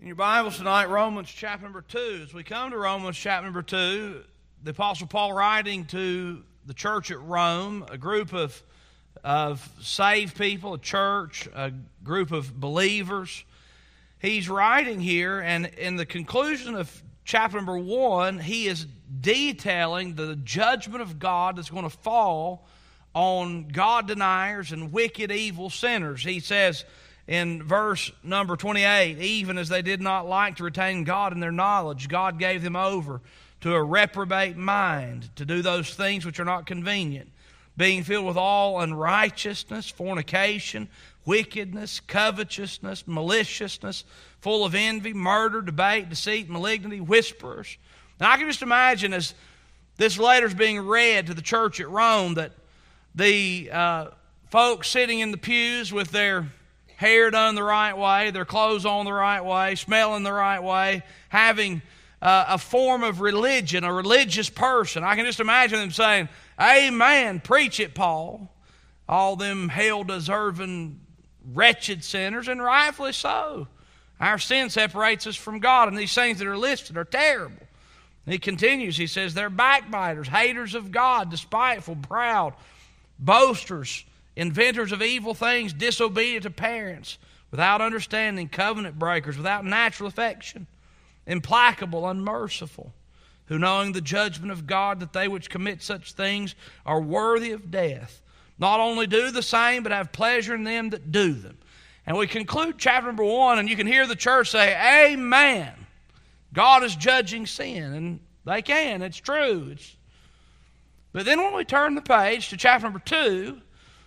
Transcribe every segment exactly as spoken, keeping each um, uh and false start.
In your Bibles tonight, Romans chapter number two. As we come to Romans chapter number two, the Apostle Paul writing to the church at Rome, a group of, of saved people, a church, a group of believers. He's writing here, and in the conclusion of chapter number one, he is detailing the judgment of God that's going to fall on God deniers and wicked, evil sinners. He says in verse number twenty-eight, even as they did not like to retain God in their knowledge, God gave them over to a reprobate mind to do those things which are not convenient, being filled with all unrighteousness, fornication, wickedness, covetousness, maliciousness, full of envy, murder, debate, deceit, malignity, whisperers. Now I can just imagine as this letter is being read to the church at Rome that the uh, folks sitting in the pews with their hair done the right way, their clothes on the right way, smelling the right way, having uh, a form of religion, a religious person. I can just imagine them saying, "Amen, preach it, Paul." All them hell-deserving, wretched sinners, and rightfully so. Our sin separates us from God, and these things that are listed are terrible. He continues, he says, they're backbiters, haters of God, despiteful, proud, boasters, inventors of evil things, disobedient to parents, without understanding, covenant breakers, without natural affection, implacable, unmerciful, who knowing the judgment of God that they which commit such things are worthy of death, not only do the same, but have pleasure in them that do them. And we conclude chapter number one, and you can hear the church say, "Amen." God is judging sin, and they can. It's true. It's... But then when we turn the page to chapter number two,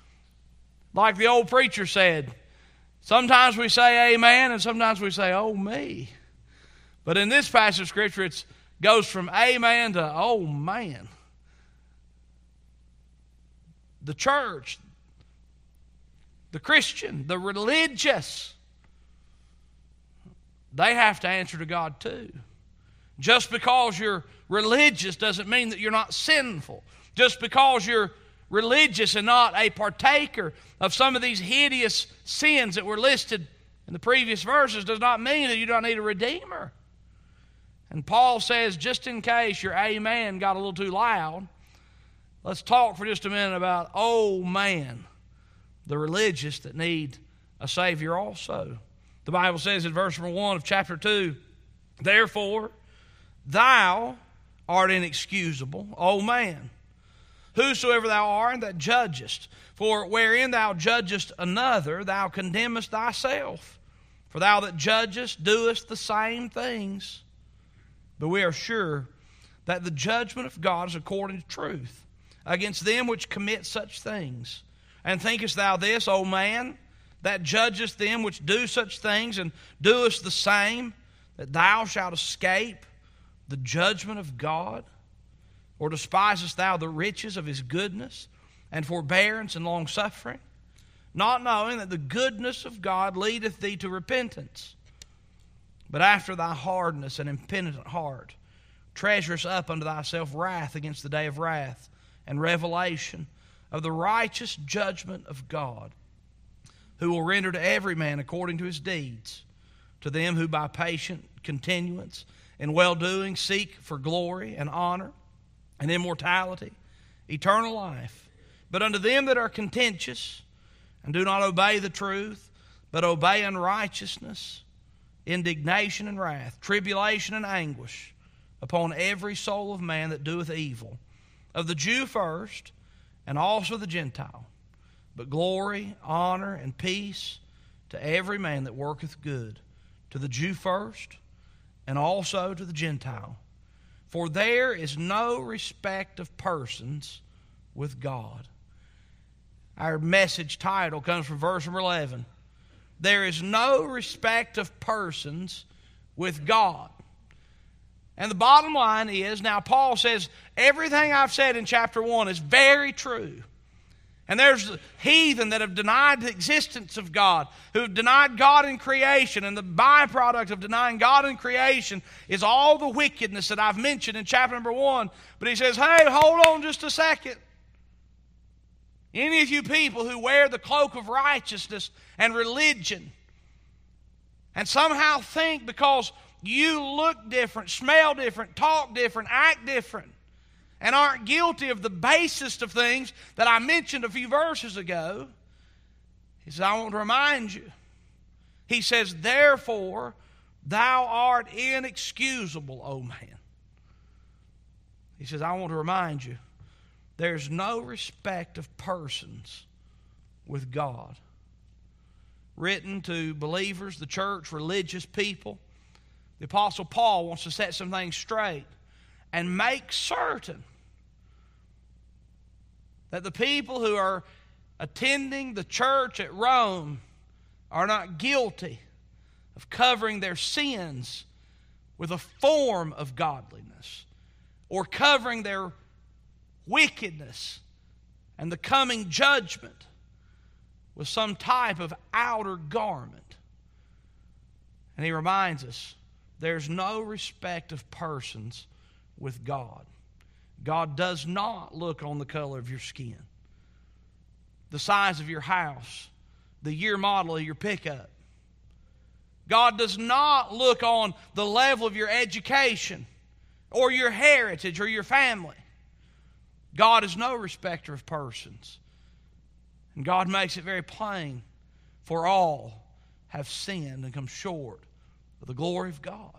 like the old preacher said, sometimes we say amen, and sometimes we say, "Oh me." But in this passage of Scripture, it goes from amen to oh man. The church, the Christian, the religious, they have to answer to God too. Just because you're religious doesn't mean that you're not sinful. Just because you're religious and not a partaker of some of these hideous sins that were listed in the previous verses does not mean that you don't need a Redeemer. And Paul says, just in case your amen got a little too loud, let's talk for just a minute about, oh man, the religious that need a Savior also. The Bible says in verse number one of chapter two, therefore, thou art inexcusable, O man, whosoever thou art that judgest. For wherein thou judgest another, thou condemnest thyself. For thou that judgest doest the same things. But we are sure that the judgment of God is according to truth, against them which commit such things. And thinkest thou this, O man, that judgest them which do such things, and doest the same, that thou shalt escape the judgment of God? Or despisest thou the riches of his goodness, and forbearance and longsuffering, not knowing that the goodness of God leadeth thee to repentance? But after thy hardness and impenitent heart, treasurest up unto thyself wrath against the day of wrath, and revelation of the righteous judgment of God, who will render to every man according to his deeds, to them who by patient continuance in well-doing seek for glory and honor and immortality, eternal life. But unto them that are contentious and do not obey the truth, but obey unrighteousness, indignation and wrath, tribulation and anguish upon every soul of man that doeth evil, of the Jew first, and also the Gentile. But glory, honor, and peace to every man that worketh good, to the Jew first, and also to the Gentile. For there is no respect of persons with God. Our message title comes from verse number eleven. There is no respect of persons with God. And the bottom line is, now Paul says, everything I've said in chapter one is very true. And there's heathen that have denied the existence of God, who have denied God in creation, and the byproduct of denying God in creation is all the wickedness that I've mentioned in chapter number one. But he says, hey, hold on just a second. Any of you people who wear the cloak of righteousness and religion and somehow think because you look different, smell different, talk different, act different, and aren't guilty of the basest of things that I mentioned a few verses ago, he says, I want to remind you. He says, therefore, thou art inexcusable, O man. He says, I want to remind you, there's no respect of persons with God. Written to believers, the church, religious people, the Apostle Paul wants to set some things straight and make certain that the people who are attending the church at Rome are not guilty of covering their sins with a form of godliness, or covering their wickedness and the coming judgment with some type of outer garment. And he reminds us, there's no respect of persons with God. God does not look on the color of your skin, the size of your house, the year model of your pickup. God does not look on the level of your education or your heritage or your family. God is no respecter of persons. And God makes it very plain, for all have sinned and come short of the glory of God.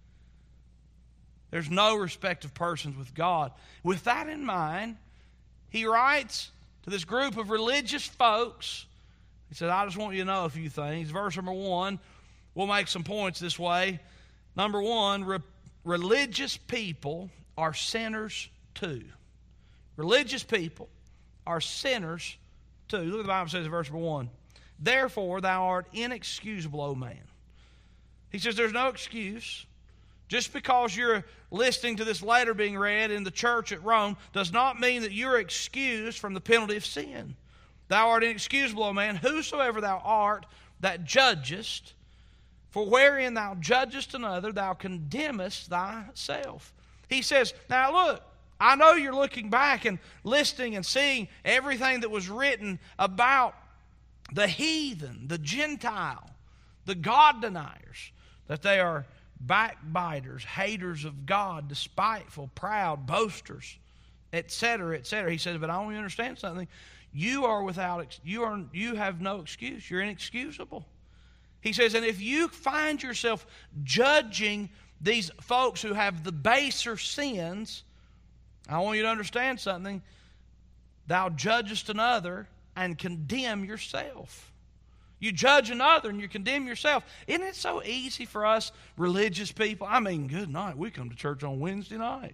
There's no respect of persons with God. With that in mind, he writes to this group of religious folks. He said, I just want you to know a few things. Verse number one, we'll make some points this way. Number one, re- religious people are sinners too. Religious people are sinners too. Look what the Bible says in verse number one. Therefore, thou art inexcusable, O man. He says there's no excuse. Just because you're listening to this letter being read in the church at Rome does not mean that you're excused from the penalty of sin. Thou art inexcusable, O man, whosoever thou art that judgest, for wherein thou judgest another, thou condemnest thyself. He says, now look, I know you're looking back and listening and seeing everything that was written about the heathen, the Gentile, the God deniers, that they are backbiters, haters of God, despiteful, proud, boasters, et cetera, et cetera. He says, but I want you to understand something. You are without, you are, you have no excuse. You're inexcusable. He says, and if you find yourself judging these folks who have the baser sins, I want you to understand something. Thou judgest another and condemn yourself. You judge another and you condemn yourself. Isn't it so easy for us religious people? I mean, good night. We come to church on Wednesday night.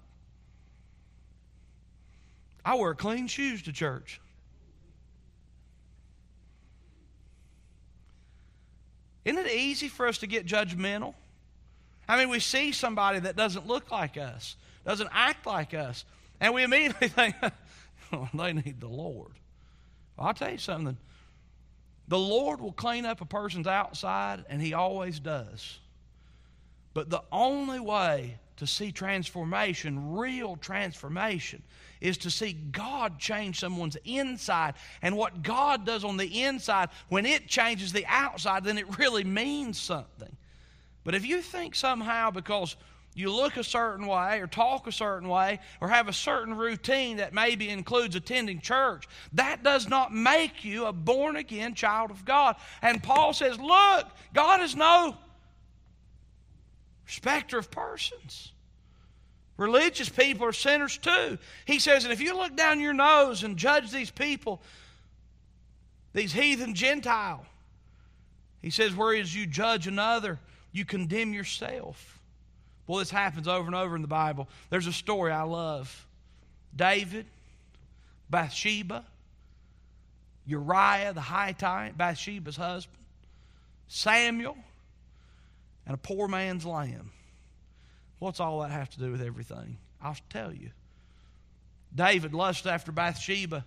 I wear clean shoes to church. Isn't it easy for us to get judgmental? I mean, we see somebody that doesn't look like us, doesn't act like us, and we immediately think, oh, they need the Lord. Well, I'll tell you something. The Lord will clean up a person's outside, and He always does. But the only way to see transformation, real transformation, is to see God change someone's inside. And what God does on the inside, when it changes the outside, then it really means something. But if you think somehow because you look a certain way or talk a certain way or have a certain routine that maybe includes attending church, that does not make you a born-again child of God. And Paul says, look, God is no respecter of persons. Religious people are sinners too. He says, and if you look down your nose and judge these people, these heathen Gentile, he says, whereas you judge another, you condemn yourself. Boy, this happens over and over in the Bible. There's a story I love. David, Bathsheba, Uriah the Hittite, Bathsheba's husband, Samuel, and a poor man's lamb. What's all that have to do with everything? I'll tell you. David lusted after Bathsheba.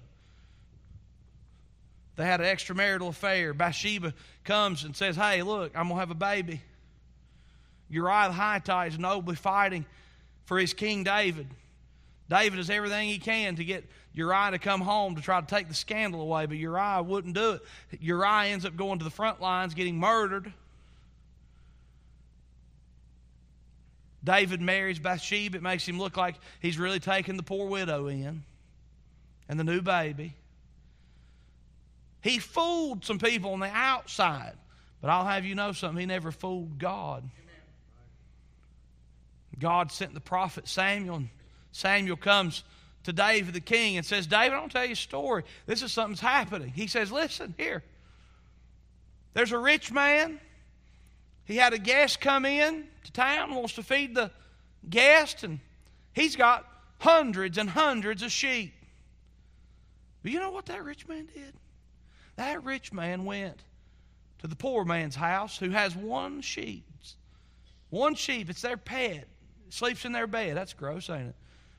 They had an extramarital affair. Bathsheba comes and says, hey, look, I'm going to have a baby. Uriah the Hittite is nobly fighting for his King David. David does everything he can to get Uriah to come home to try to take the scandal away, but Uriah wouldn't do it. Uriah ends up going to the front lines, getting murdered. David marries Bathsheba. It makes him look like he's really taking the poor widow in and the new baby. He fooled some people on the outside. But I'll have you know something. He never fooled God. God sent the prophet Samuel. And Samuel comes to David the king and says, David, I want to tell you a story. This is something's happening. He says, listen, here. There's a rich man. He had a guest come in to town, wants to feed the guest, and he's got hundreds and hundreds of sheep. But you know what that rich man did? That rich man went to the poor man's house who has one sheep. One sheep. It's their pet. It sleeps in their bed. That's gross, ain't it?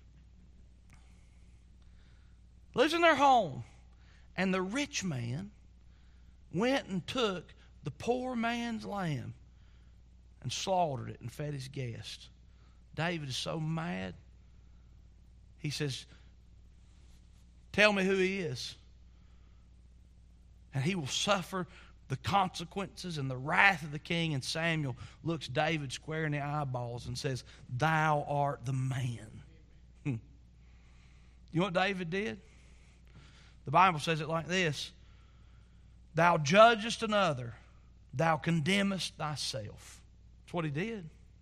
Lives in their home. And the rich man went and took the poor man's lamb and slaughtered it and fed his guests. David is so mad. He says, tell me who he is. And he will suffer the consequences and the wrath of the king. And Samuel looks David square in the eyeballs and says, thou art the man. Hmm. You know what David did? The Bible says it like this. Thou judgest another, thou condemnest thyself. That's what he did.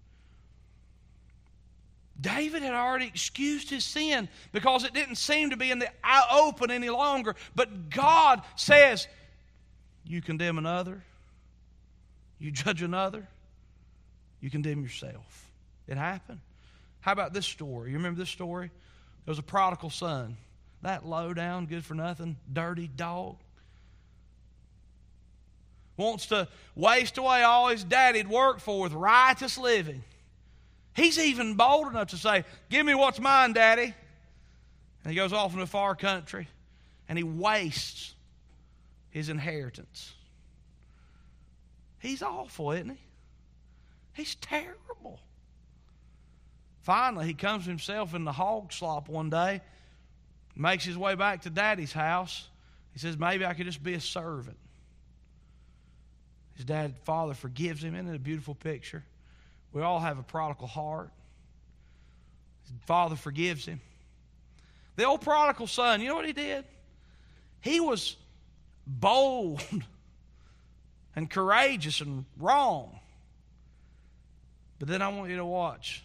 David had already excused his sin because it didn't seem to be in the open any longer. But God says, you condemn another, you judge another, you condemn yourself. It happened. How about this story? You remember this story? There was a prodigal son. That low down, good for nothing, dirty dog. Wants to waste away all his daddy'd worked for with riotous living. He's even bold enough to say, give me what's mine, Daddy. And he goes off into a far country and he wastes his inheritance. He's awful, isn't he? He's terrible. Finally, he comes to himself in the hog slop one day, makes his way back to Daddy's house. He says, maybe I could just be a servant. His dad, father forgives him. Isn't it a beautiful picture? We all have a prodigal heart. His father forgives him. The old prodigal son, you know what he did? He was bold and courageous and wrong. But then I want you to watch.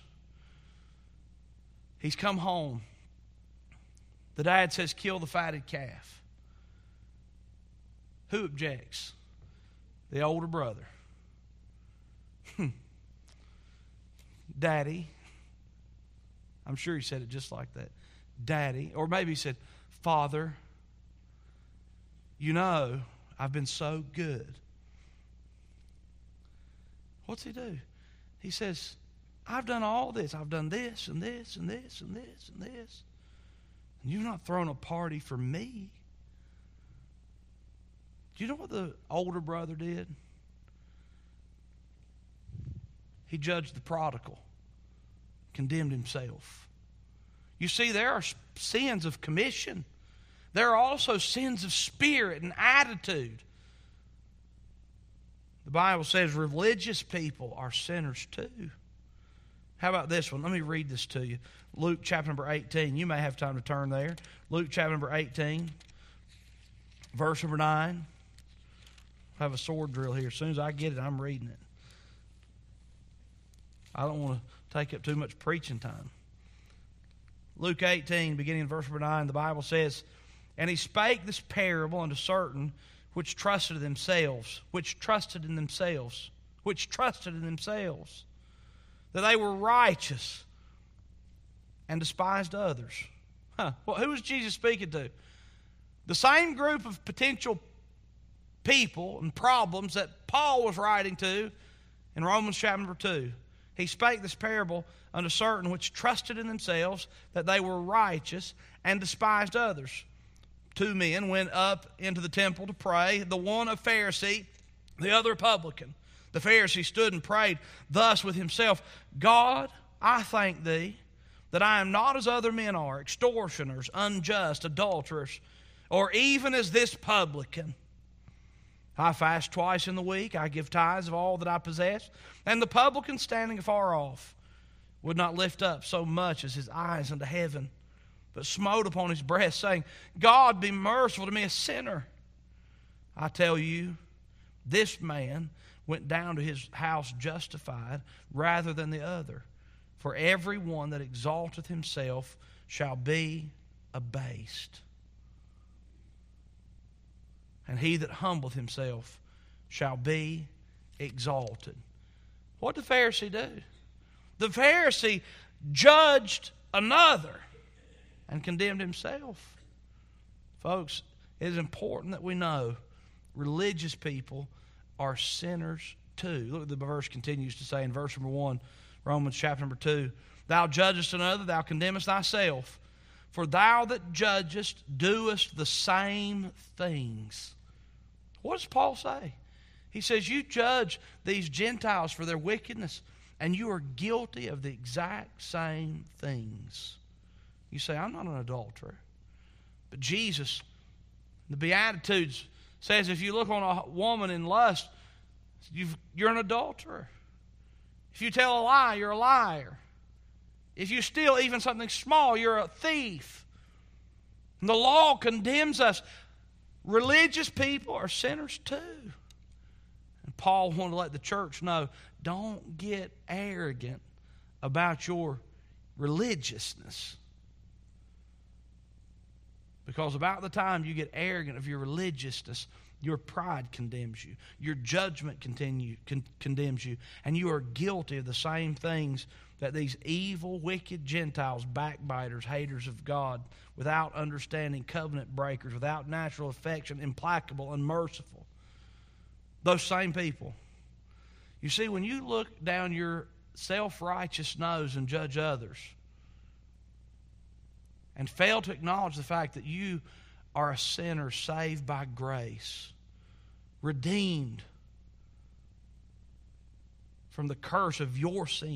He's come home. The dad says, kill the fatted calf. Who objects? The older brother. Daddy. I'm sure he said it just like that. Daddy. Or maybe he said, Father, you know, I've been so good. What's he do? He says, I've done all this. I've done this and this and this and this and this. And you've not thrown a party for me. Do you know what the older brother did? He judged the prodigal, condemned himself. You see, there are sins of commission. There are also sins of spirit and attitude. The Bible says religious people are sinners too. How about this one? Let me read this to you. Luke chapter number eighteen. You may have time to turn there. Luke chapter number eighteen, verse number nine. I have a sword drill here. As soon as I get it, I'm reading it. I don't want to take up too much preaching time. Luke eighteen, beginning in verse number nine, the Bible says, and he spake this parable unto certain which trusted in themselves, which trusted in themselves, which trusted in themselves, that they were righteous and despised others. Huh. Well, who was Jesus speaking to? The same group of potential people and problems that Paul was writing to in Romans chapter number two. He spake this parable unto certain which trusted in themselves that they were righteous and despised others. Two men went up into the temple to pray, the one a Pharisee, the other a publican. The Pharisee stood and prayed thus with himself, God, I thank thee that I am not as other men are, extortioners, unjust, adulterers, or even as this publican. I fast twice in the week, I give tithes of all that I possess. And the publican standing afar off would not lift up so much as his eyes unto heaven, but smote upon his breast, saying, God, be merciful to me, a sinner. I tell you, this man went down to his house justified rather than the other. For every one that exalteth himself shall be abased, and he that humbleth himself shall be exalted. What did the Pharisee do? The Pharisee judged another and condemned himself. Folks, it is important that we know religious people are sinners too. Look what the verse continues to say in verse number one, Romans chapter number two. Thou judgest another, thou condemnest thyself. For thou that judgest doest the same things. What does Paul say? He says, you judge these Gentiles for their wickedness, and you are guilty of the exact same things. You say, I'm not an adulterer. But Jesus, the Beatitudes, says if you look on a woman in lust, you've, you're an adulterer. If you tell a lie, you're a liar. If you steal even something small, you're a thief. And the law condemns us. Religious people are sinners too. And Paul wanted to let the church know, don't get arrogant about your religiousness. Because about the time you get arrogant of your religiousness, your pride condemns you. Your judgment continue, con- condemns you. And you are guilty of the same things that these evil, wicked Gentiles, backbiters, haters of God, without understanding, covenant breakers, without natural affection, implacable, unmerciful. Those same people. You see, when you look down your self-righteous nose and judge others, and fail to acknowledge the fact that you are a sinner saved by grace, redeemed from the curse of your sin,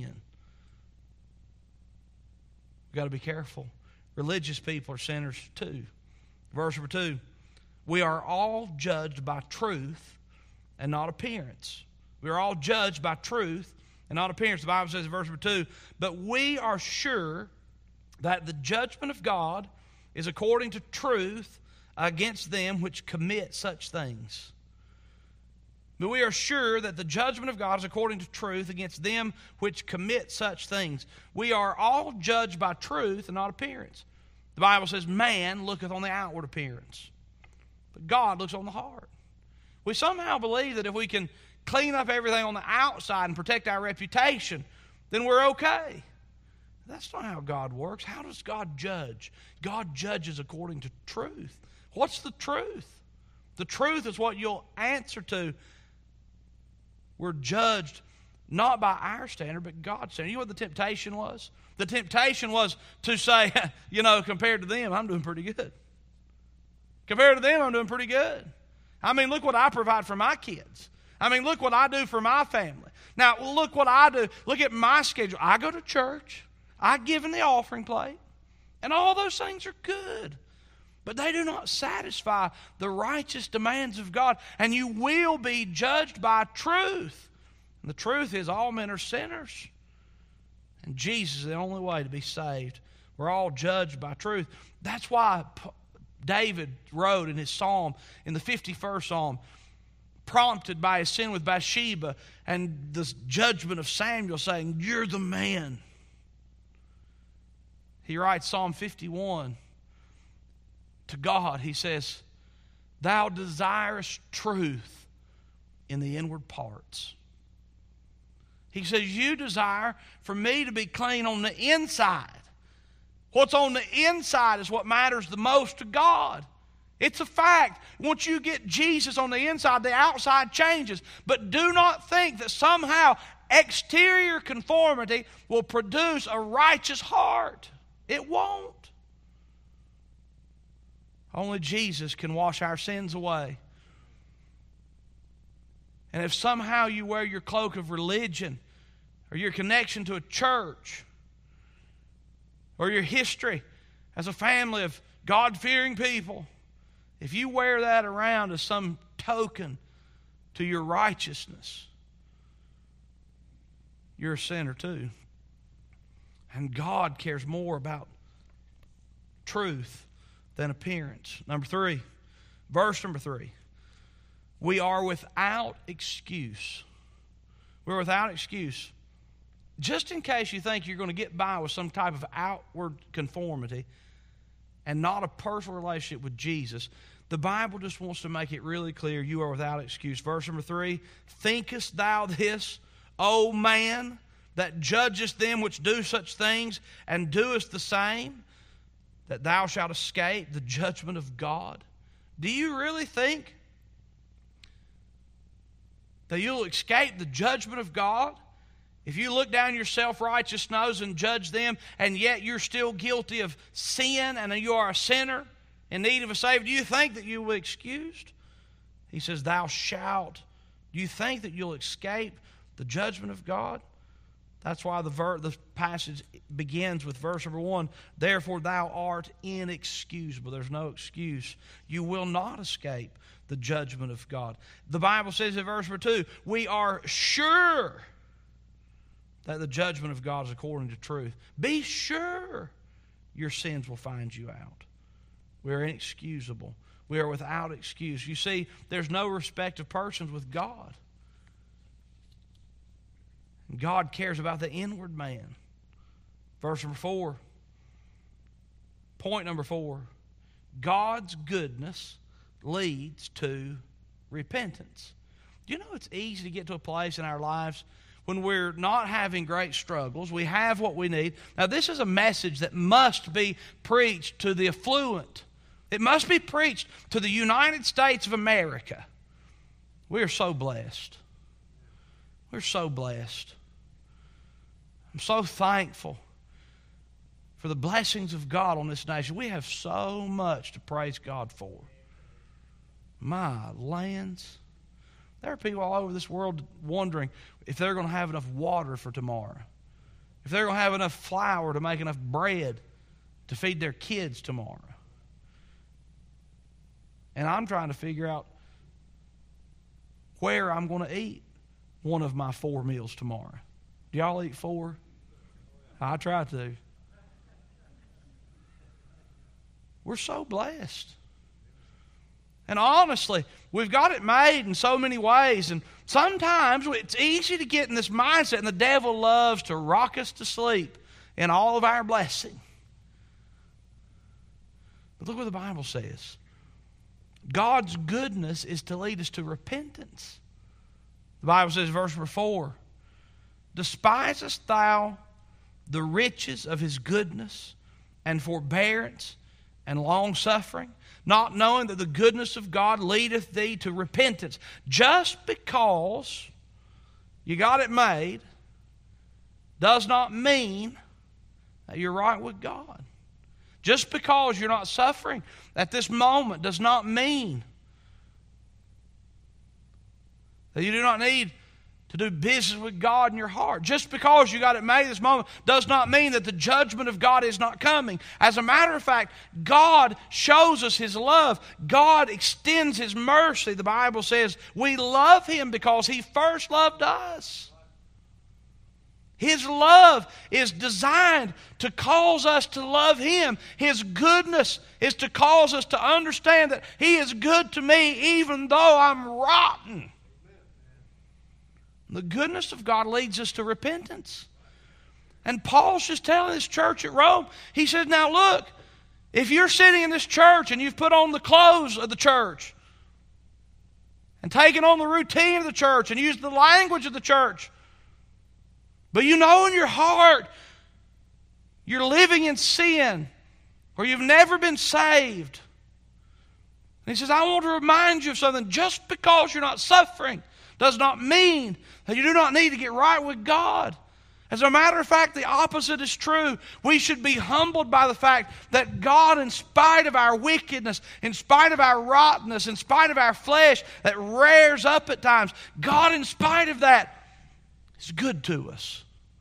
we've got to be careful. Religious people are sinners too. Verse number two, we are all judged by truth and not appearance. We are all judged by truth and not appearance. The Bible says in verse number two, but we are sure that the judgment of God is according to truth against them which commit such things. But we are sure that the judgment of God is according to truth against them which commit such things. We are all judged by truth and not appearance. The Bible says, man looketh on the outward appearance, but God looks on the heart. We somehow believe that if we can clean up everything on the outside and protect our reputation, then we're okay. That's not how God works. How does God judge? God judges according to truth. What's the truth? The truth is what you'll answer to. We're judged not by our standard, but God's standard. You know what the temptation was? The temptation was to say, you know, compared to them, I'm doing pretty good. Compared to them, I'm doing pretty good. I mean, look what I provide for my kids. I mean, look what I do for my family. Now, look what I do. Look at my schedule. I go to church. I give in the offering plate. And all those things are good. But they do not satisfy the righteous demands of God. And you will be judged by truth. And the truth is all men are sinners. And Jesus is the only way to be saved. We're all judged by truth. That's why David wrote in his psalm, in the fifty-first psalm, prompted by his sin with Bathsheba and the judgment of Samuel saying, you're the man. He writes Psalm fifty-one to God. He says, thou desirest truth in the inward parts. He says, you desire for me to be clean on the inside. What's on the inside is what matters the most to God. It's a fact. Once you get Jesus on the inside, the outside changes. But do not think that somehow exterior conformity will produce a righteous heart. It won't. Only Jesus can wash our sins away. And if somehow you wear your cloak of religion, or your connection to a church, or your history as a family of God-fearing people, if you wear that around as some token to your righteousness, you're a sinner too. And God cares more about truth than appearance. Number three, verse number three. We are without excuse. We're without excuse. Just in case you think you're going to get by with some type of outward conformity and not a personal relationship with Jesus, the Bible just wants to make it really clear you are without excuse. Verse number three, thinkest thou this, O man, that judgest them which do such things, and doest the same, that thou shalt escape the judgment of God? Do you really think that you'll escape the judgment of God if you look down your self-righteous nose and judge them, and yet you're still guilty of sin and you are a sinner in need of a Savior? Do you think that you will be excused? He says, thou shalt. Do you think that you'll escape the judgment of God? That's why the, ver- the passage begins with verse number one. Therefore thou art inexcusable. There's no excuse. You will not escape the judgment of God. The Bible says in verse number two, we are sure that the judgment of God is according to truth. Be sure your sins will find you out. We are inexcusable. We are without excuse. You see, there's no respect of persons with God. God cares about the inward man. Verse number four. Point number four. God's goodness leads to repentance. Do you know it's easy to get to a place in our lives when we're not having great struggles? We have what we need. Now, this is a message that must be preached to the affluent. It must be preached to the United States of America. We are so blessed. We're so blessed. I'm so thankful for the blessings of God on this nation. We have so much to praise God for. My lands. There are people all over this world wondering if they're going to have enough water for tomorrow, if they're going to have enough flour to make enough bread to feed their kids tomorrow. And I'm trying to figure out where I'm going to eat one of my four meals tomorrow. Do y'all eat four? I try to. We're so blessed. And honestly, we've got it made in so many ways. And sometimes it's easy to get in this mindset, and the devil loves to rock us to sleep in all of our blessing. But look what the Bible says. God's goodness is to lead us to repentance. The Bible says, verse number four, despisest thou the riches of his goodness and forbearance and long-suffering, not knowing that the goodness of God leadeth thee to repentance? Just because you got it made does not mean that you're right with God. Just because you're not suffering at this moment does not mean that you do not need to do business with God in your heart. Just because you got it made this moment does not mean that the judgment of God is not coming. As a matter of fact, God shows us His love. God extends His mercy. The Bible says we love Him because He first loved us. His love is designed to cause us to love Him. His goodness is to cause us to understand that He is good to me even though I'm rotten. The goodness of God leads us to repentance. And Paul's just telling this church at Rome, he says, now look, if you're sitting in this church and you've put on the clothes of the church and taken on the routine of the church and used the language of the church, but you know in your heart you're living in sin or you've never been saved. And he says, I want to remind you of something. Just because you're not suffering does not mean that you do not need to get right with God. As a matter of fact, the opposite is true. We should be humbled by the fact that God, in spite of our wickedness, in spite of our rottenness, in spite of our flesh that rears up at times, God, in spite of that, is good to us.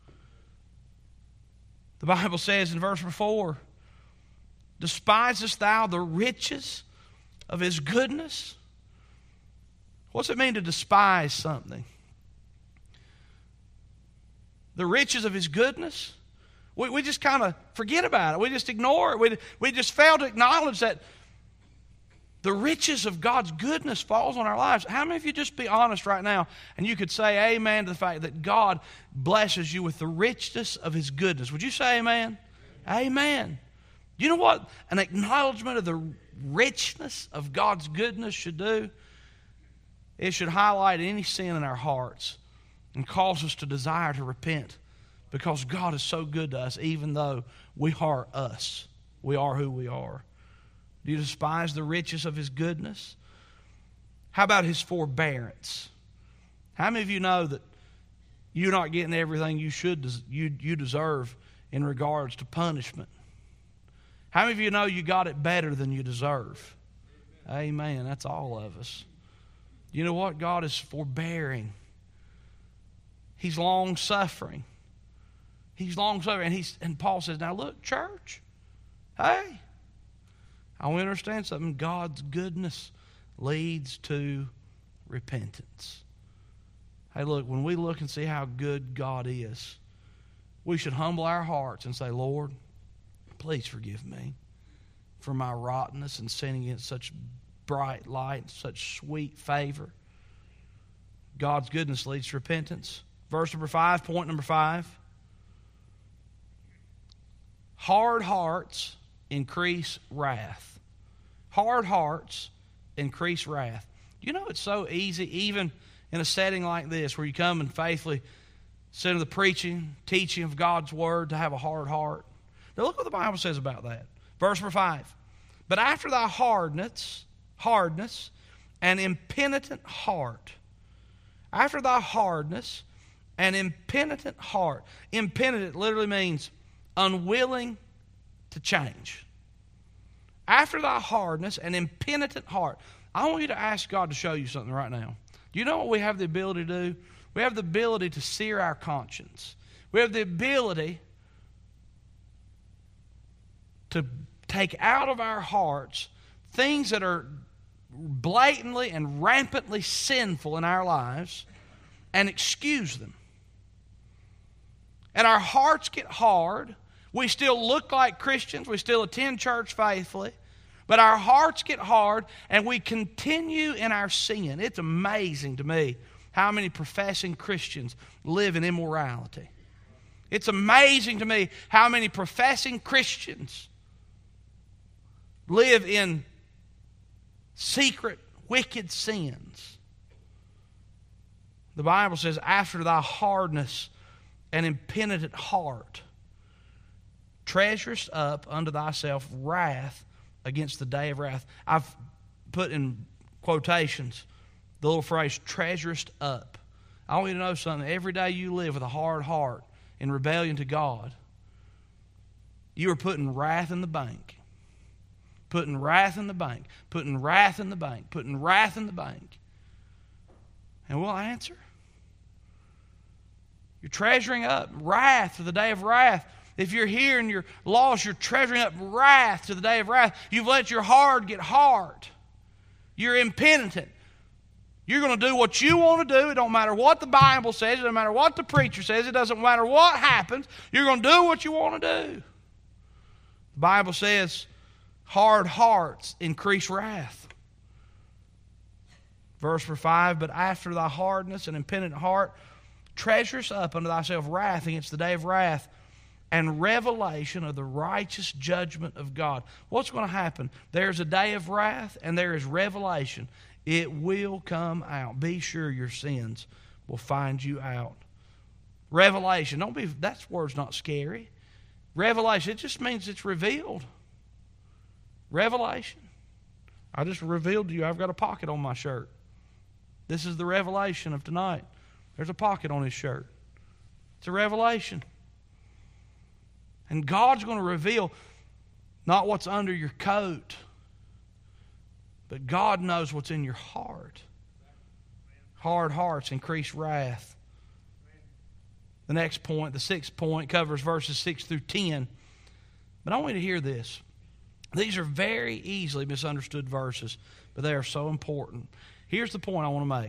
The Bible says in verse four, despisest thou the riches of His goodness? What's it mean to despise something? The riches of His goodness? We, we just kind of forget about it. We just ignore it. We, we just fail to acknowledge that the riches of God's goodness falls on our lives. How many of you just be honest right now and you could say amen to the fact that God blesses you with the richness of His goodness? Would you say amen? Amen. You know what an acknowledgement of the richness of God's goodness should do? It should highlight any sin in our hearts and cause us to desire to repent, because God is so good to us even though we are us. We are who we are. Do you despise the riches of His goodness? How about His forbearance? How many of you know that you're not getting everything you should you, you deserve in regards to punishment? How many of you know you got it better than you deserve? Amen. That's all of us. You know what? God is forbearing. He's long-suffering. He's long-suffering. And, he's, and Paul says, now look, church, hey, I want you to understand something. God's goodness leads to repentance. Hey, look, when we look and see how good God is, we should humble our hearts and say, Lord, please forgive me for my rottenness and sinning against such bright light, such sweet favor. God's goodness leads to repentance. Verse number five, point number five. Hard hearts increase wrath. Hard hearts increase wrath. You know, it's so easy, even in a setting like this, where you come and faithfully sit in the preaching, teaching of God's Word, to have a hard heart. Now look what the Bible says about that. Verse number five. But after thy hardness, hardness, and impenitent heart, after thy hardness and impenitent heart. Impenitent literally means unwilling to change. After thy hardness and impenitent heart. I want you to ask God to show you something right now. Do you know what we have the ability to do? We have the ability to sear our conscience. We have the ability to take out of our hearts things that are blatantly and rampantly sinful in our lives and excuse them. And our hearts get hard. We still look like Christians. We still attend church faithfully. But our hearts get hard and we continue in our sin. It's amazing to me how many professing Christians live in immorality. It's amazing to me how many professing Christians live in secret, wicked sins. The Bible says, after thy hardness and impenitent heart, treasurest up unto thyself wrath against the day of wrath. I've put in quotations the little phrase, treasurest up. I want you to know something. Every day you live with a hard heart in rebellion to God, you are putting wrath in the bank. Putting wrath in the bank. Putting wrath in the bank. Putting wrath in the bank. And we'll answer. You're treasuring up wrath for the day of wrath. If you're here and you're lost, you're treasuring up wrath to the day of wrath. You've let your heart get hard. You're impenitent. You're going to do what you want to do. It don't matter what the Bible says. It doesn't matter what the preacher says. It doesn't matter what happens. You're going to do what you want to do. The Bible says, hard hearts increase wrath. Verse five, but after thy hardness and impenitent heart, treasurest up unto thyself wrath against the day of wrath, and revelation of the righteous judgment of God. What's going to happen? There's a day of wrath and there is revelation. It will come out. Be sure your sins will find you out. Revelation. Don't be, that word's not scary. Revelation, it just means it's revealed. Revelation. I just revealed to you I've got a pocket on my shirt. This is the revelation of tonight. There's a pocket on his shirt. It's a revelation. And God's going to reveal not what's under your coat, but God knows what's in your heart. Hard hearts increase wrath. The next point, the sixth point, covers verses six through ten. But I want you to hear this. These are very easily misunderstood verses, but they are so important. Here's the point I want to make.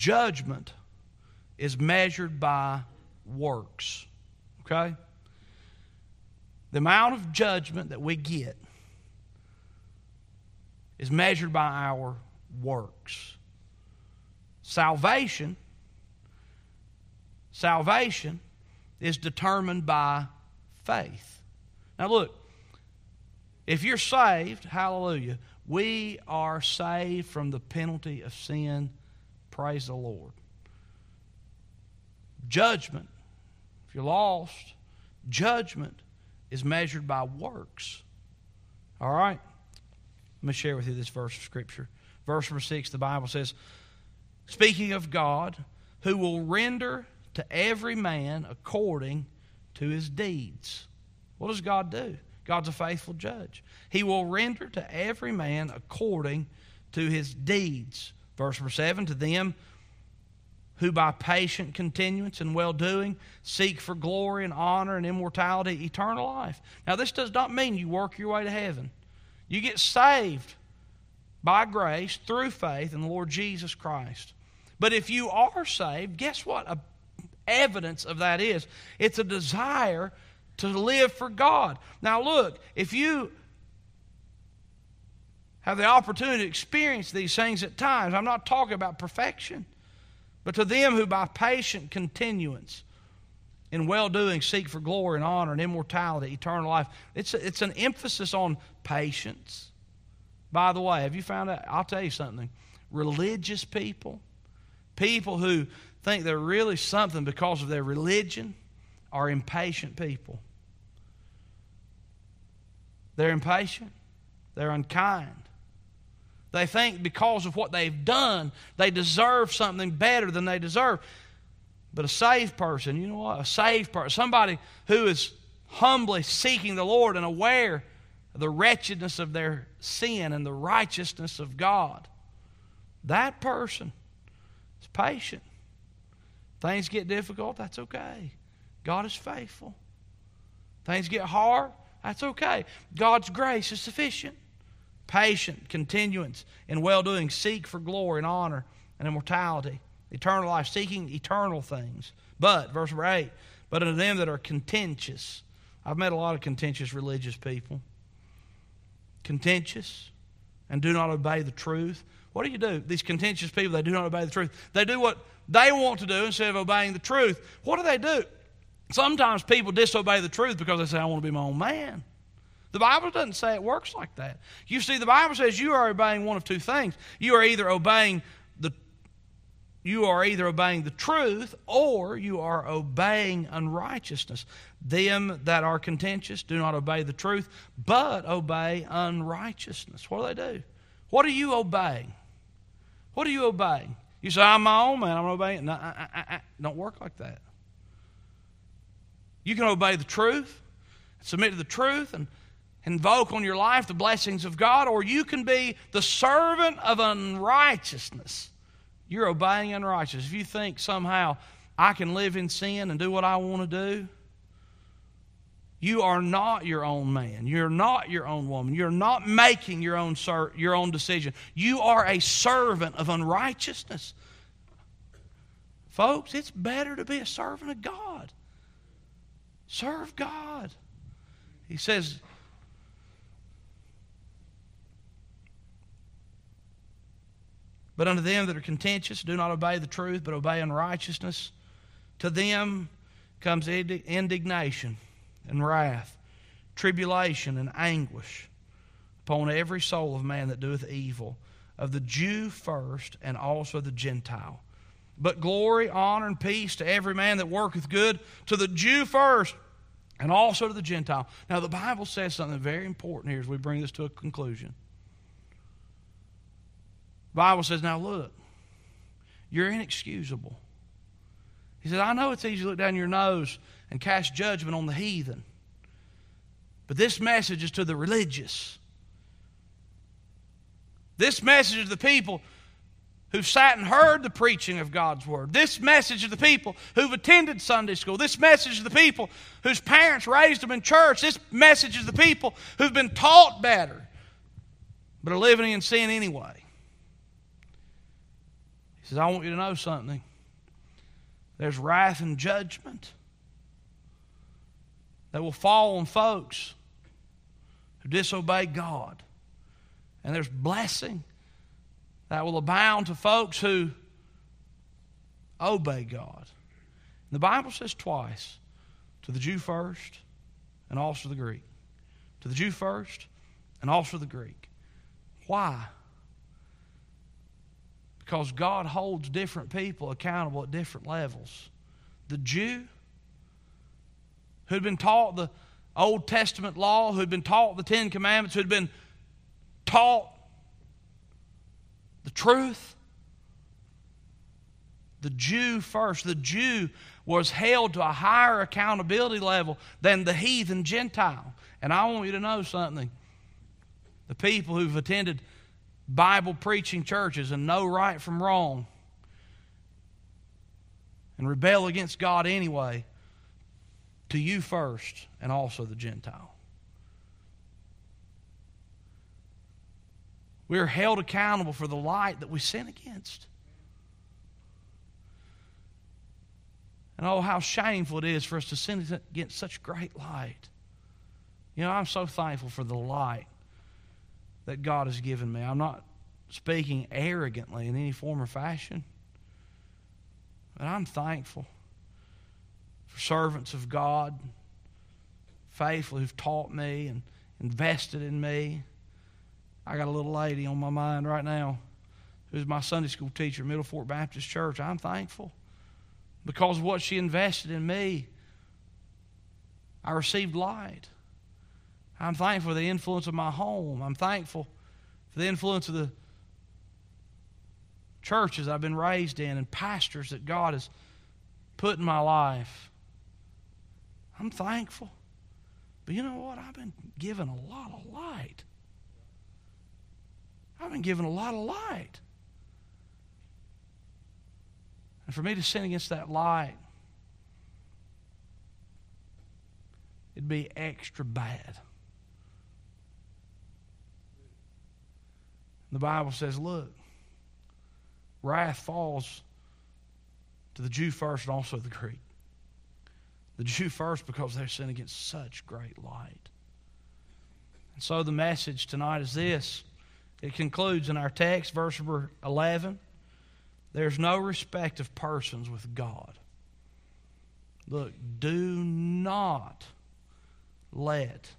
Judgment is measured by works. Okay? The amount of judgment that we get is measured by our works. Salvation, salvation is determined by faith. Now look, if you're saved, hallelujah, we are saved from the penalty of sin. Praise the Lord. Judgment, if you're lost, judgment is measured by works. All right? Let me share with you this verse of Scripture. Verse number six, the Bible says, speaking of God, who will render to every man according to his deeds. What does God do? God's a faithful judge. He will render to every man according to his deeds. Verse number seven, to them who by patient continuance and well-doing seek for glory and honor and immortality, eternal life. Now this does not mean you work your way to heaven. You get saved by grace through faith in the Lord Jesus Christ. But if you are saved, guess what? A evidence of that is it's a desire to live for God. Now look, if you have the opportunity to experience these things at times, I'm not talking about perfection, but to them who by patient continuance in well-doing seek for glory and honor and immortality, eternal life. It's, a, it's an emphasis on patience. By the way, have you found out? I'll tell you something. Religious people, people who think they're really something because of their religion, are impatient people. They're impatient. They're unkind. They think because of what they've done, they deserve something better than they deserve. But a saved person, you know what? A saved person, somebody who is humbly seeking the Lord and aware of the wretchedness of their sin and the righteousness of God, that person is patient. Things get difficult, that's okay. God is faithful. Things get hard, that's okay. God's grace is sufficient. Patient, continuance, in well-doing, seek for glory and honor and immortality, eternal life, seeking eternal things. But, verse number eight, but unto them that are contentious. I've met a lot of contentious religious people. Contentious and do not obey the truth. What do you do? These contentious people, they do not obey the truth. They do what they want to do instead of obeying the truth. What do they do? Sometimes people disobey the truth because they say, I want to be my own man. The Bible doesn't say it works like that. You see, the Bible says you are obeying one of two things. You are either obeying the you are either obeying the truth or you are obeying unrighteousness. Them that are contentious do not obey the truth, but obey unrighteousness. What do they do? What are you obeying? What are you obeying? You say, I'm my own man, I'm obeying. No, I, I, I, don't work like that. You can obey the truth, submit to the truth, and invoke on your life the blessings of God, or you can be the servant of unrighteousness. You're obeying unrighteousness. If you think somehow I can live in sin and do what I want to do, you are not your own man. You're not your own woman. You're not making your own ser- your own decision. You are a servant of unrighteousness. Folks, it's better to be a servant of God. Serve God. He says, but unto them that are contentious, do not obey the truth, but obey unrighteousness. To them comes indignation and wrath, tribulation and anguish upon every soul of man that doeth evil, of the Jew first, and also the Gentile. But glory, honor, and peace to every man that worketh good, to the Jew first, and also to the Gentile. Now the Bible says something very important here as we bring this to a conclusion. The Bible says, now look, you're inexcusable. He said, I know it's easy to look down your nose and cast judgment on the heathen, but this message is to the religious. This message is to the people who've sat and heard the preaching of God's Word. This message is to the people who've attended Sunday school. This message is to the people whose parents raised them in church. This message is to the people who've been taught better, but are living in sin anyway. He says, I want you to know something. There's wrath and judgment that will fall on folks who disobey God. And there's blessing that will abound to folks who obey God. The Bible says twice, to the Jew first and also the Greek. To the Jew first and also the Greek. Why? Because God holds different people accountable at different levels. The Jew, who'd been taught the Old Testament law, who'd been taught the Ten Commandments, who'd been taught the truth. The Jew first. The Jew was held to a higher accountability level than the heathen Gentile. And I want you to know something. The people who've attended Bible preaching churches and know right from wrong and rebel against God anyway, to you first and also the Gentile. We are held accountable for the light that we sin against. And oh, how shameful it is for us to sin against such great light. You know, I'm so thankful for the light that God has given me. I'm not speaking arrogantly in any form or fashion, but I'm thankful for servants of God, faithful, who've taught me and invested in me. I got a little lady on my mind right now who's my Sunday school teacher at Middle Fork Baptist Church. I'm thankful because of what she invested in me. I received light. I'm thankful for the influence of my home. I'm thankful for the influence of the churches I've been raised in and pastors that God has put in my life. I'm thankful. But you know what? I've been given a lot of light. I've been given a lot of light. And for me to sin against that light, it'd be extra bad. The Bible says, look, wrath falls to the Jew first and also the Greek. The Jew first because they're sin against such great light. And so the message tonight is this. It concludes in our text, verse number eleven. There's no respect of persons with God. Look, do not let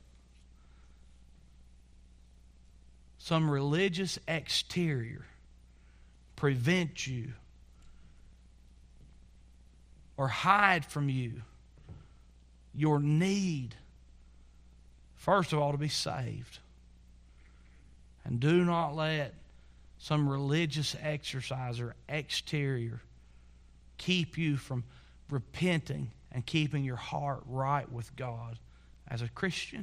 some religious exterior prevent you or hide from you your need, first of all, to be saved. And do not let some religious exercise or exterior keep you from repenting and keeping your heart right with God as a Christian.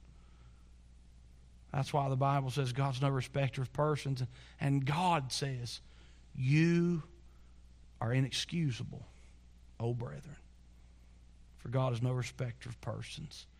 That's why the Bible says God's no respecter of persons. And God says, you are inexcusable, O brethren. For God is no respecter of persons.